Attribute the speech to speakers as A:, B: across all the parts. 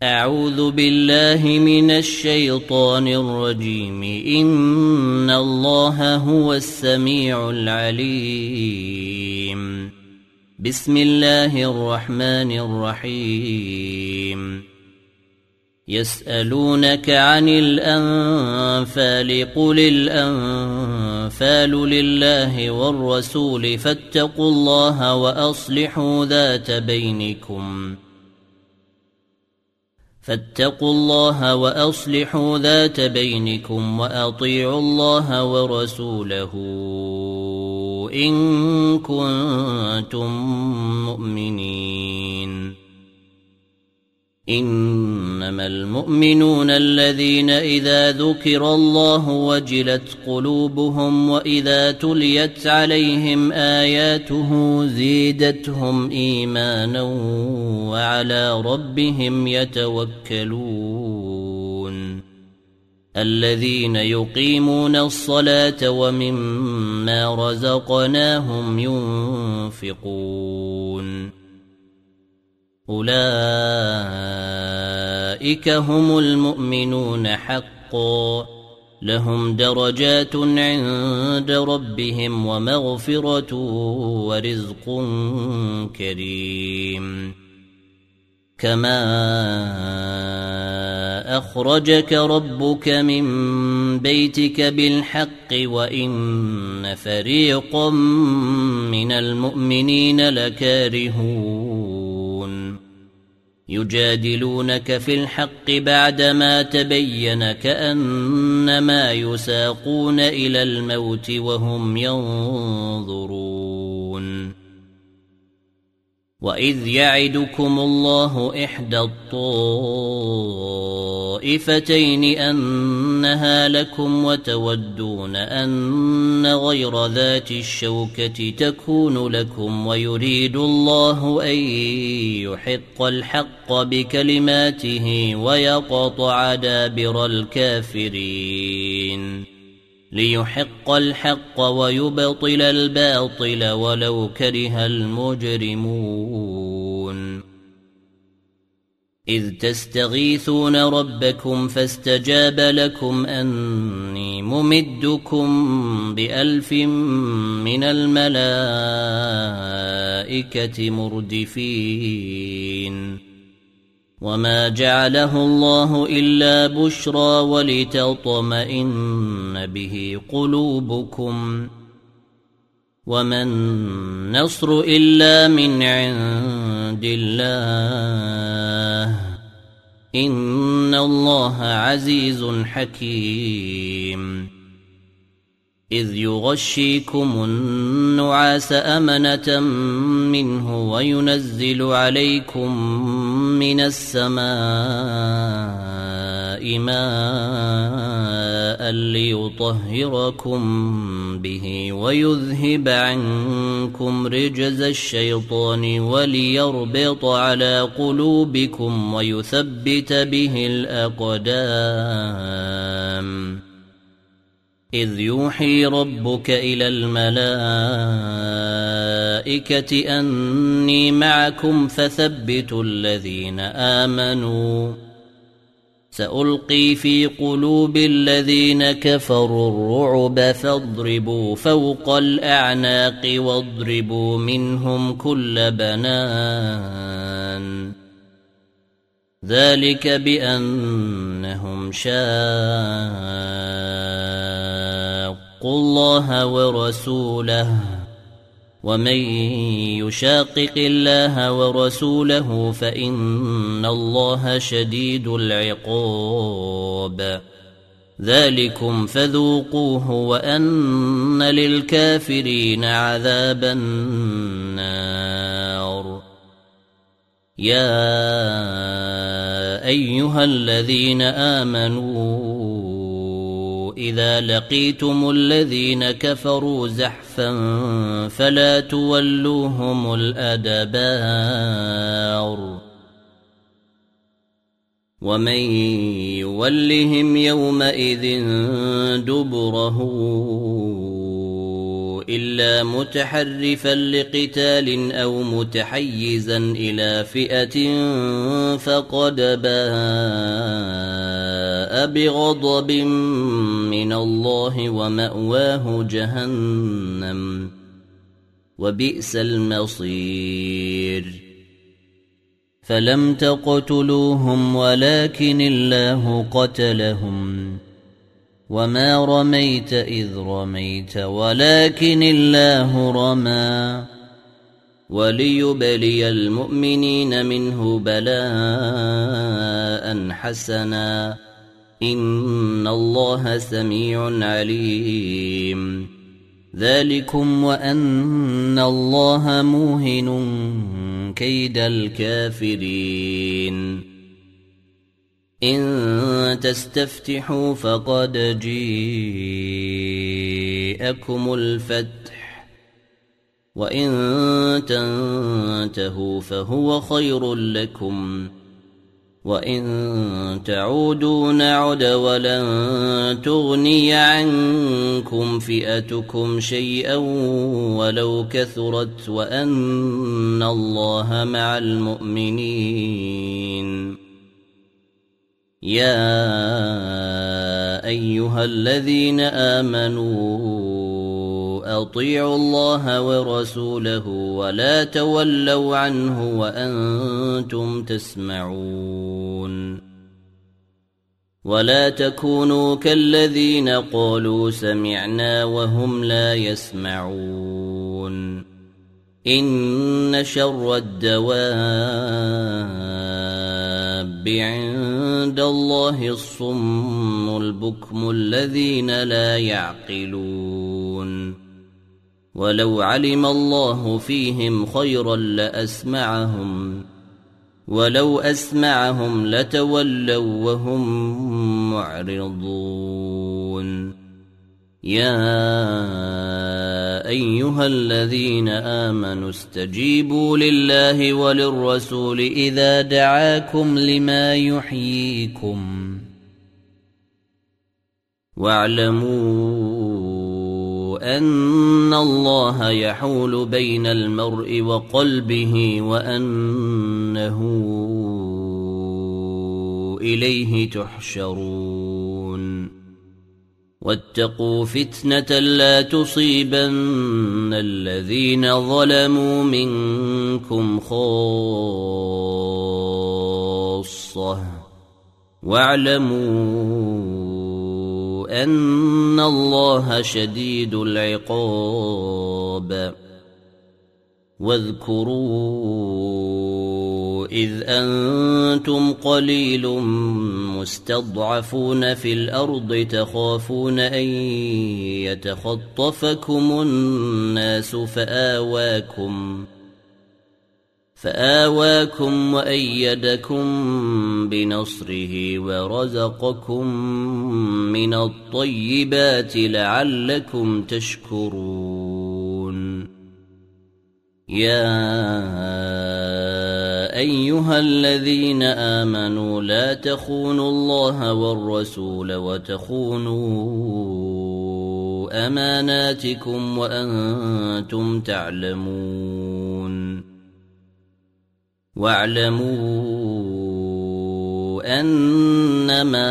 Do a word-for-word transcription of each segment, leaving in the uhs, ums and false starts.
A: أعوذ بالله من الشيطان الرجيم. إن الله هو السميع العليم. بسم الله الرحمن الرحيم. يسألونك عن الأنفال قل الأنفال لله والرسول فاتقوا الله وأصلحوا ذات بينكم فاتقوا الله وأصلحوا ذات بينكم وأطيعوا الله ورسوله إن كنتم مؤمنين. إنما المؤمنون الذين إذا ذكر الله وجلت قلوبهم وإذا تليت عليهم آياته زيدتهم إيمانا وعلى ربهم يتوكلون. الذين يقيمون الصلاة ومما رزقناهم ينفقون. أولئك هم المؤمنون حقا لهم درجات عند ربهم ومغفرة ورزق كريم. كما أخرجك ربك من بيتك بالحق وإن فريقا من المؤمنين لكارهون يجادلونك في الحق بعدما تبين كأنما يساقون إلى الموت وهم ينظرون. وإذ يعدكم الله إحدى الطائفتين أنها لكم وتودون أن غير ذات الشوكة تكون لكم ويريد الله أن يحق الحق بكلماته ويقطع دابر الكافرين ليحق الحق ويبطل الباطل ولو كره المجرمون. إذ تستغيثون ربكم فاستجاب لكم أني ممدكم بألف من الملائكة مردفين. وما جعله الله إلا بشرى ولتطمئن به قلوبكم وما النصر إلا من عند الله إن الله عزيز حكيم. إذ يغشيكم النعاس أمنة منه وينزل عليكم من السماء ماء ليطهركم به ويذهب عنكم رجز الشيطان وليربط على قلوبكم ويثبت به الأقدام. إذ يوحي ربك إلى الملائكة أني معكم فثبتوا الذين آمنوا سألقي في قلوب الذين كفروا الرعب فاضربوا فوق الأعناق واضربوا منهم كل بنان. ذلك بأنهم شاقوا الله ورسوله ومن يشاقق الله ورسوله فإن الله شديد العقاب. ذلكم فذوقوه وأن للكافرين عذاب النار. يا أيها الذين آمنوا إذا لقيتم الذين كفروا زحفا فلا تولوهم الأدبار. ومن يولهم يومئذ دبره إلا متحرفا لقتال أو متحيزا إلى فئة فقد باء بغضب من الله ومأواه جهنم وبئس المصير فلم تقتلوهم ولكن الله قتلهم وما رميت إذ رميت ولكن الله رمى وليبلي المؤمنين منه بلاء حسنا إن الله سميع عليم ذلكم وأن الله موهن كيد الكافرين إن تستفتحوا فقد جيءكم الفتح وإن تنتهوا فهو خير لكم وإن تعودوا نعد ولن تغني عنكم فئتكم شيئا ولو كثرت وأن الله مع المؤمنين يا أيها الذين آمنوا أطيعوا الله ورسوله ولا تولوا عنه وأنتم تسمعون ولا تكونوا كالذين قالوا سمعنا وهم لا يسمعون إن شر الدواب عند الله الصم البكم الذين لا يعقلون ولو علم الله فيهم خيرا لأسمعهم ولو أسمعهم لتولوا وهم معرضون يا أيها الذين آمنوا استجيبوا لله وللرسول إذا دعاكم لما يحييكم واعلموا أن الله يحول بين المرء وقلبه وأنه إليه تحشرون واتقوا فتنة لا تصيبن الذين ظلموا منكم خاصة واعلموا أن الله شديد العقاب واذكروا إذ أنتم قليل مستضعفون في الأرض تخافون أن يتخطفكم الناس فآواكم فآواكم وأيدكم بنصره ورزقكم من الطيبات لعلكم تشكرون يا أيها الذين آمنوا لا تخونوا الله والرسول وتخونوا أماناتكم وأنتم تعلمون واعلموا أنما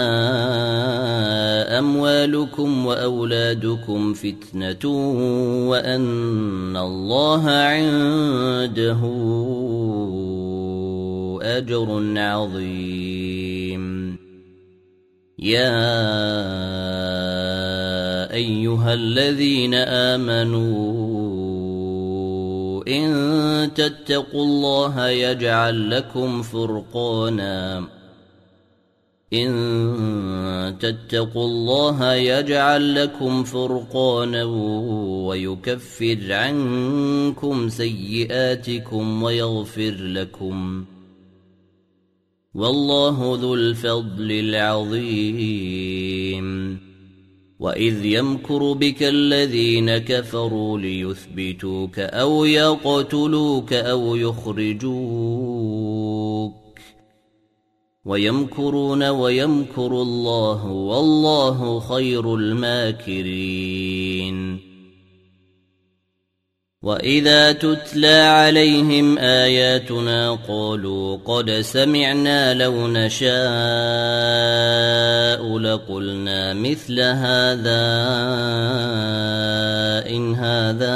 A: أموالكم وأولادكم فتنة وأن الله عنده أجر عظيم يا أيها الذين آمنوا إن تتقوا الله يجعل لكم فرقانا إن تتقوا الله يجعل لكم فرقانا ويكفر عنكم سيئاتكم ويغفر لكم والله ذو الفضل العظيم وإذ يمكر بك الذين كفروا ليثبتوك أو يقتلوك أو يخرجوك ويمكرون ويمكر الله والله خير الماكرين وإذا تتلى عليهم آياتنا قالوا قد سمعنا لو نشاء لقلنا مثل هذا إن هذا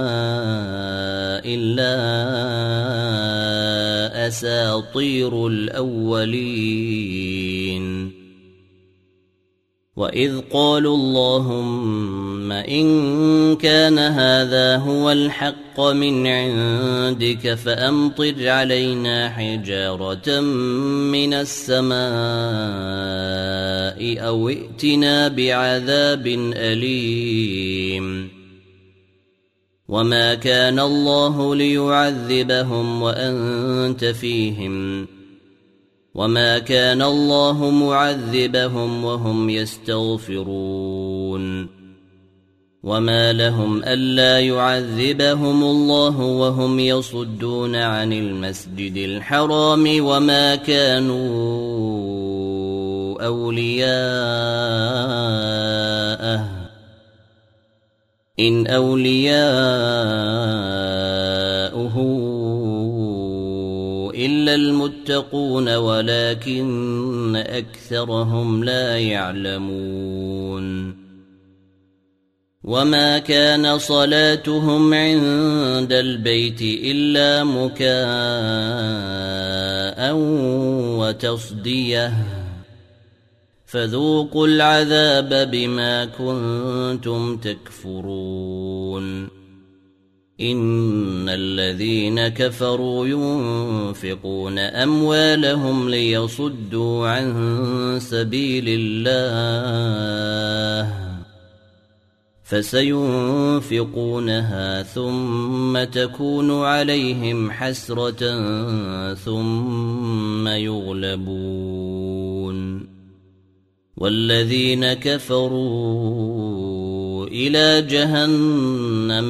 A: إلا أساطير الأولين وإذ قالوا اللهم إن كان هذا هو الحق من عندك فأمطر علينا حجارة من السماء أو ائتنا بعذاب أليم وما كان الله ليعذبهم وأنت فيهم وما كان الله معذبهم وهم يستغفرون وما لهم ألا يعذبهم الله وهم يصدون عن المسجد الحرام وما كانوا أولياءه إن أولياؤه إلا المتقون ولكن أكثرهم لا يعلمون وما كان صلاتهم عند البيت إلا مكاء وتصدية فذوقوا العذاب بما كنتم تكفرون إن الذين كفروا ينفقون أموالهم ليصدوا عن سبيل الله فسينفقونها ثم تكون عليهم حسرة ثم يغلبون والذين كفروا إلى جهنم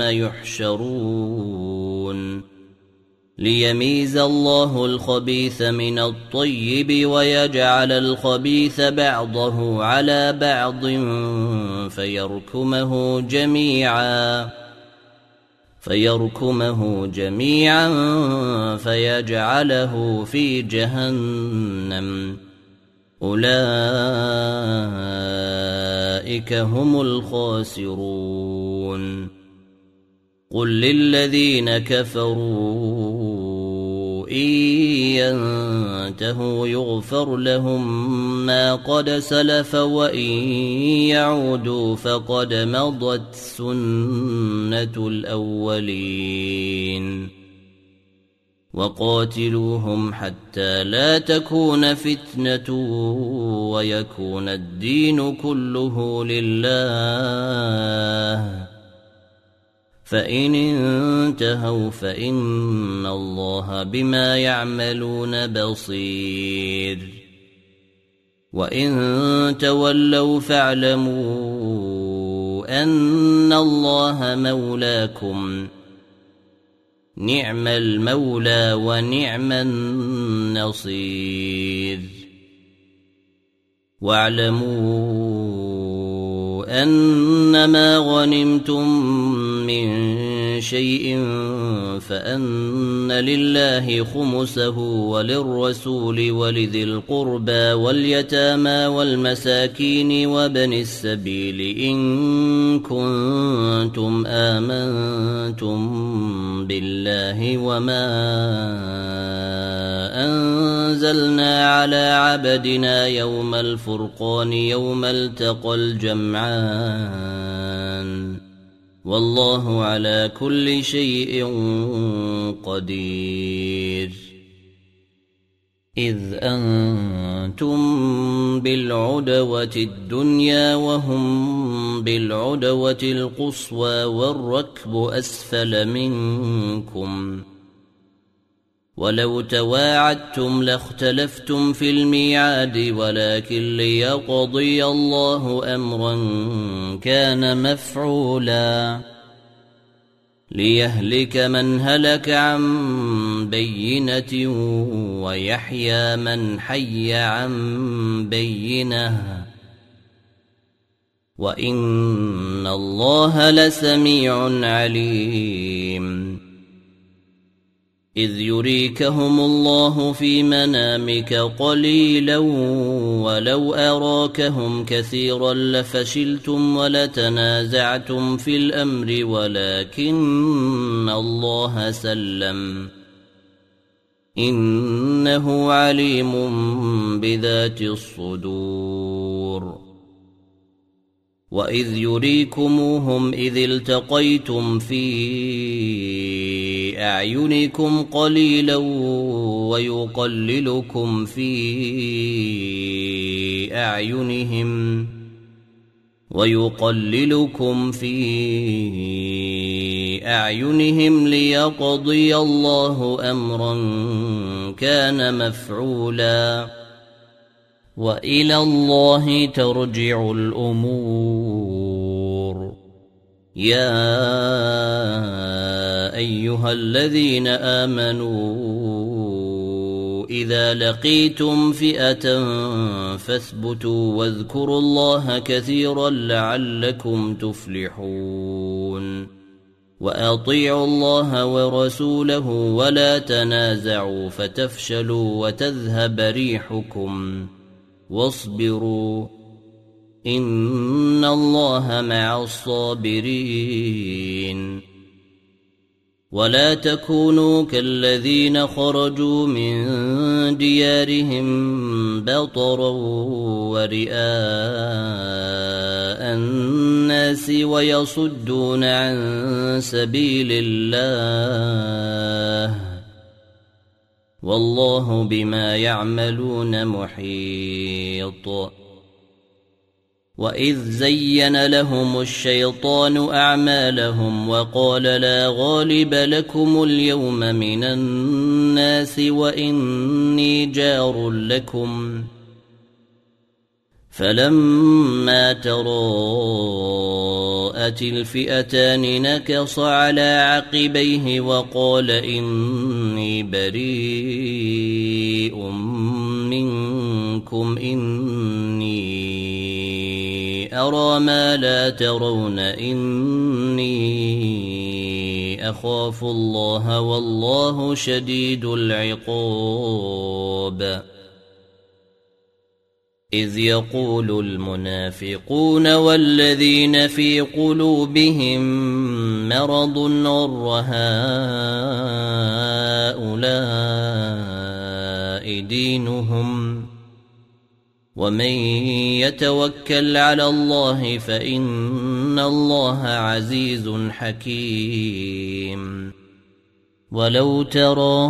A: يحشرون ليميز الله الخبيث من الطيب ويجعل الخبيث بعضه على بعض فيركمه جميعا فيركمه جميعا فيجعله في جهنم أولئك هم الخاسرون قل للذين كفروا إن ينتهوا يغفر لهم ما قد سلف وإن يعودوا فقد مضت سنة الأولين وقاتلوهم حتى لا تكون فتنة ويكون الدين كله لله فإن انتهوا فإن الله بما يعملون بصير وإن تولوا فاعلموا أن الله مولاكم نعم المولى ونعم النصير واعلموا أنما غنمتم من شيء فأن لله خمسه وللرسول ولذي القربى واليتامى والمساكين وابن السبيل إن كنتم آمنتم بالله وما أنزلنا على عبدنا يوم الفرقان يوم التقى الجمعان والله على كل شيء قدير إذ أنتم بالعدوة الدنيا وهم بالعدوة القصوى والركب أسفل منكم ولو تواعدتم لاختلفتم في الميعاد ولكن ليقضي الله أمرا كان مفعولا ليهلك من هلك عن بينة ويحيى من حي عن بينة وإن الله لسميع عليم إذ يريكهم الله في منامك قليلا ولو أراكهم كثيرا لفشلتم ولتنازعتم في الأمر ولكن الله سلم إنه عليم بذات الصدور وإذ يريكموهم إذ التقيتم في أعينكم قليلا ويقللكم في أعينهم ويقللكم في أعينهم ليقضي الله أمرا كان مفعولا وإلى الله ترجع الأمور يا أيها الذين آمنوا إذا لقيتم فئة فاثبتوا واذكروا الله كثيرا لعلكم تفلحون وأطيعوا الله ورسوله ولا تنازعوا فتفشلوا وتذهب ريحكم واصبروا إن الله مع الصابرين ولا تكونوا كالذين خرجوا من ديارهم بطرا ورئاء الناس ويصدون عن سبيل الله والله بما يعملون محيط وإذ زين لهم الشيطان أعمالهم وقال لا غالب لكم اليوم من الناس وإني جار لكم فلما تراءت الفئتان نكص على عقبيه وقال إني بريء منكم إني أرى ما لا ترون إني أخاف الله والله شديد العقاب إذ يقول المنافقون والذين في قلوبهم مرض غر هؤلاء دينهم ومن يتوكل على الله فإن الله عزيز حكيم ولو ترى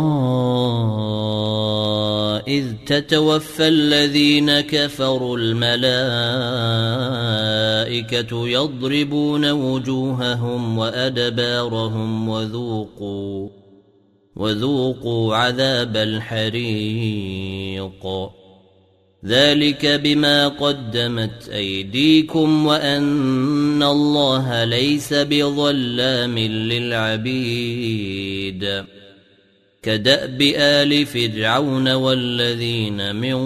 A: إذ تتوفى الذين كفروا الملائكة يضربون وجوههم وأدبارهم وذوقوا وذوقوا عذاب الحريق ذلك بما قدمت أيديكم وأن الله ليس بظلام للعبيد كدأب آل فرعون والذين من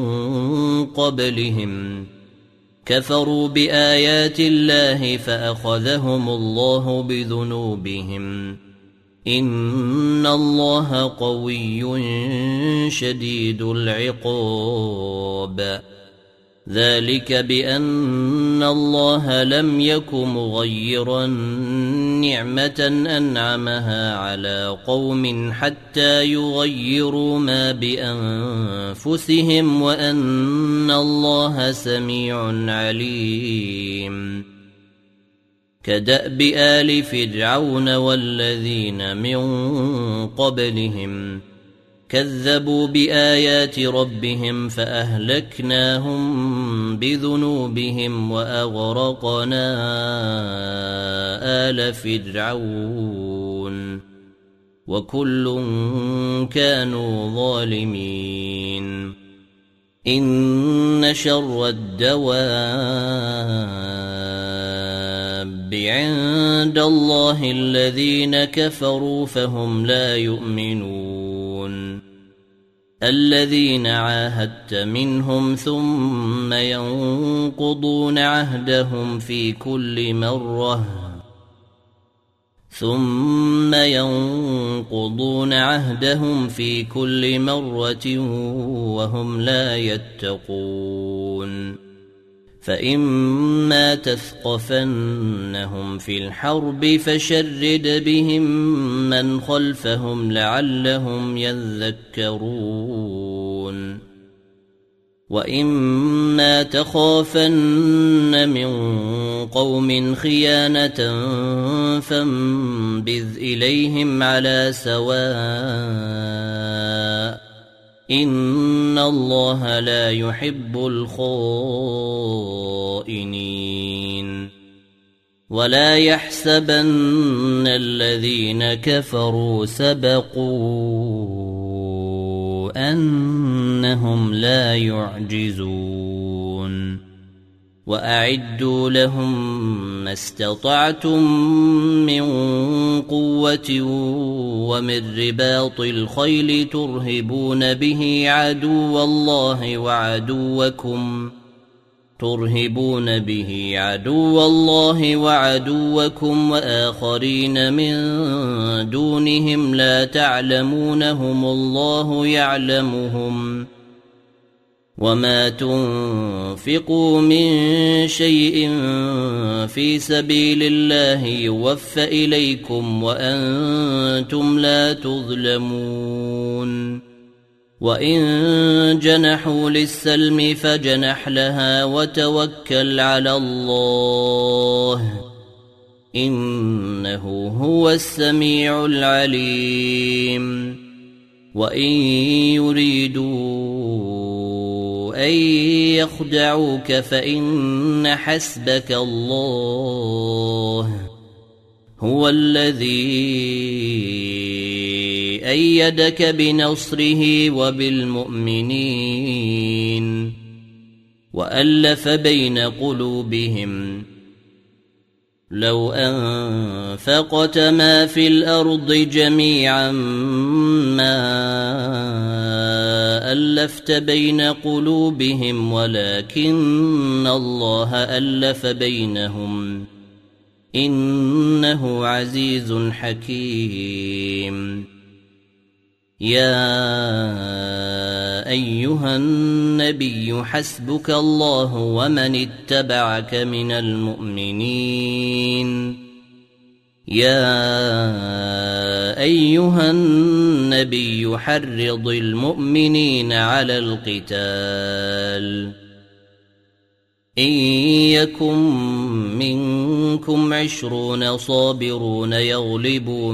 A: قبلهم كفروا بآيات الله فأخذهم الله بذنوبهم إن الله قوي شديد العقاب ذلك بأن الله لم يك مغيرا نعمة أنعمها على قوم حتى يغيروا ما بأنفسهم وأن الله سميع عليم كدأب آل فرعون والذين من قبلهم كذبوا بآيات ربهم فأهلكناهم بذنوبهم وأغرقنا آل فرعون وكل كانوا ظالمين إن شر الدواب عند الله الذين كفروا فهم لا يؤمنون الذين عاهدت منهم ثم ينقضون عهدهم في كل مرة ثم ينقضون عهدهم في كل مرة وهم لا يتقون فإما تثقفنهم في الحرب فشرد بهم من خلفهم لعلهم يذكرون وإما تخافن من قوم خيانة فانبذ إليهم على سواء إن الله لا يحب الخائنين ولا يحسبن الذين كفروا سبقوا أنهم لا يعجزون وأعدوا لهم ما استطعتم من قوة ومن رباط الخيل ترهبون به عدو الله وعدوكم ترهبون به عدو الله وعدوكم وآخرين من دونهم لا تعلمونهم الله يعلمهم وما تنفقوا من شيء في سبيل الله يوفى إليكم وأنتم لا تظلمون وإن جنحوا للسلم فجنح لها وتوكل على الله إنه هو السميع العليم وإن يريدوا أن يخدعوك فإن حسبك الله هو الذي أيدك بنصره وبالمؤمنين وألف بين قلوبهم لو أنفقت ما في الأرض جميعا ما ألفت بين قلوبهم ولكن الله ألف بينهم إنه عزيز حكيم يا أيها النبي حسبك الله ومن اتبعك من المؤمنين يا أيها النبي حرض المؤمنين على القتال إن يكن منكم عشرون صابرون يغلبوا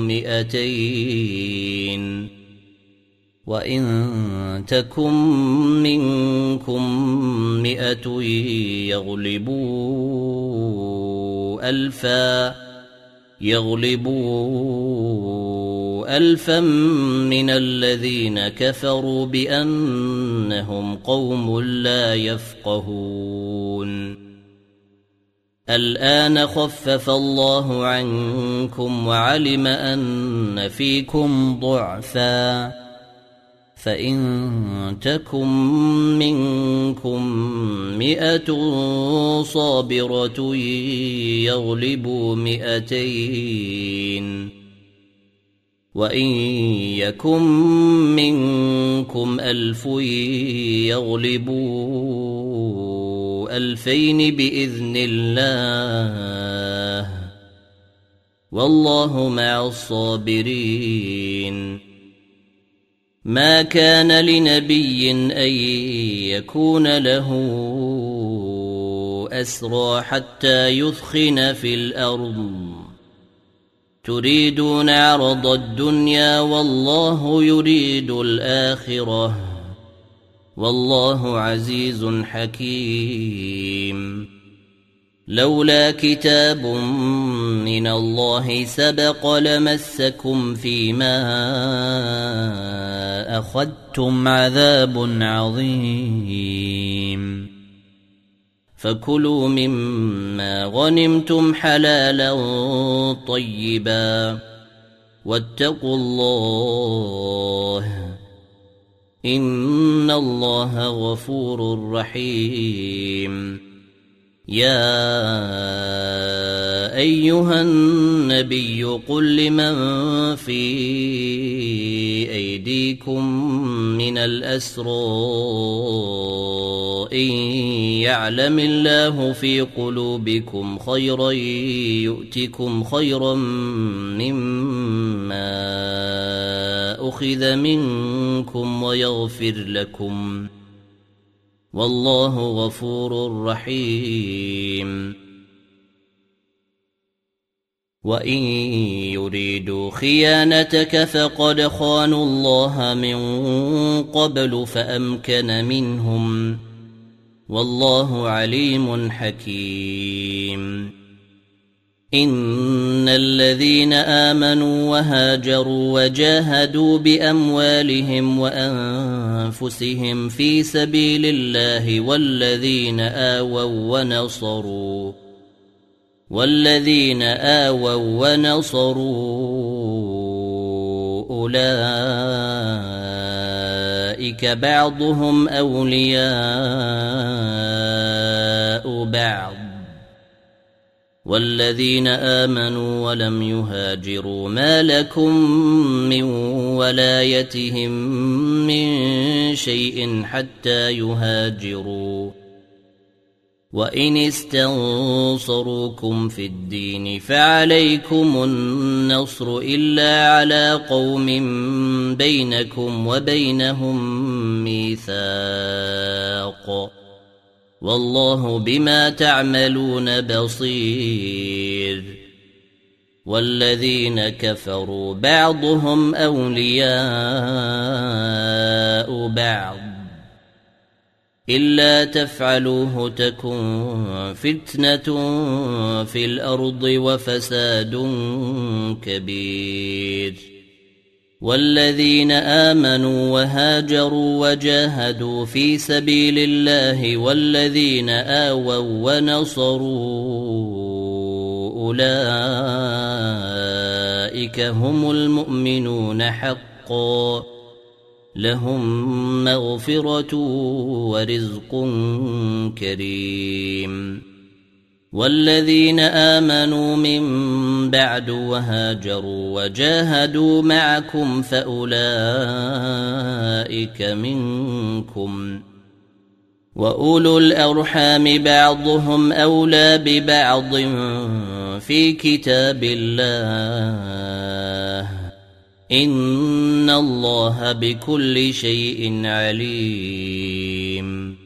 A: مئتين وإن تكن منكم مئة يغلبوا ألفا يغلبوا ألفا من الذين كفروا بأنهم قوم لا يفقهون الآن خفف الله عنكم وعلم أن فيكم ضعفا فإن تكن منكم مئة صابرة يغلبوا مئتين وإن يكن منكم ألف يغلبوا ألفين بإذن الله والله مع الصابرين ما كان لنبي أن يكون له أسرى حتى يثخن في الأرض تريدون عرض الدنيا والله يريد الآخرة والله عزيز حكيم لولا كتاب من الله سبق لمسكم فيما أخذتم عذاب عظيم فكلوا مما غنمتم حلالا طيبا واتقوا الله إن الله غفور رحيم. يا أيها النبي قل لمن في أيديكم من الأسرى إن يعلم الله في قلوبكم خيرا يؤتكم خيرا مما أخذ منكم ويغفر لكم والله غفور رحيم. وإن يريدوا خيانتك فقد خانوا الله من قبل فأمكن منهم والله عليم حكيم. إن الذين آمنوا وهاجروا وجاهدوا بأموالهم وأنفسهم في سبيل الله والذين آووا ونصروا والذين آووا ونصروا أولئك بعضهم أولياء بعض والذين آمنوا ولم يهاجروا ما لكم من ولايتهم من شيء حتى يهاجروا وإن استنصروكم في الدين فعليكم النصر إلا على قوم بينكم وبينهم ميثاق والله بما تعملون بصير. والذين كفروا بعضهم أولياء بعض إلا تفعلوه تكن فتنة في الأرض وفساد كبير. والذين آمنوا وهاجروا وجاهدوا في سبيل الله والذين آووا ونصروا أولئك هم المؤمنون حقا لهم مغفرة ورزق كريم. والذين آمنوا من بعد وهاجروا وجاهدوا معكم فأولئك منكم وأولو الأرحام بعضهم أولى ببعض في كتاب الله إن الله بكل شيء عليم.